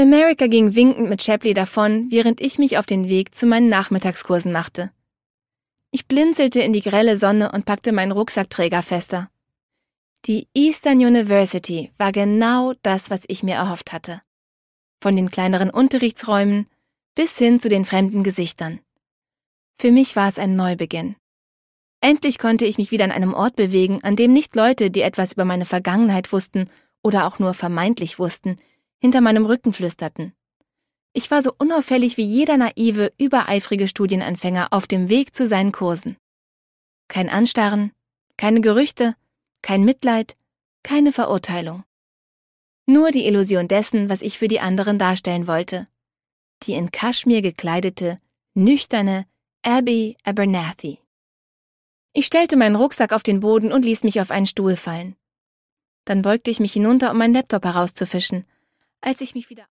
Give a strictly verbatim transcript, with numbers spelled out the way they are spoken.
America ging winkend mit Shapley davon, während ich mich auf den Weg zu meinen Nachmittagskursen machte. Ich blinzelte in die grelle Sonne und packte meinen Rucksackträger fester. Die Eastern University war genau das, was ich mir erhofft hatte. Von den kleineren Unterrichtsräumen bis hin zu den fremden Gesichtern. Für mich war es ein Neubeginn. Endlich konnte ich mich wieder an einem Ort bewegen, an dem nicht Leute, die etwas über meine Vergangenheit wussten oder auch nur vermeintlich wussten, hinter meinem Rücken flüsterten. Ich war so unauffällig wie jeder naive, übereifrige Studienanfänger auf dem Weg zu seinen Kursen. Kein Anstarren, keine Gerüchte, kein Mitleid, keine Verurteilung. Nur die Illusion dessen, was ich für die anderen darstellen wollte. Die in Kaschmir gekleidete, nüchterne Abby Abernathy. Ich stellte meinen Rucksack auf den Boden und ließ mich auf einen Stuhl fallen. Dann beugte ich mich hinunter, um meinen Laptop herauszufischen. Als ich mich wieder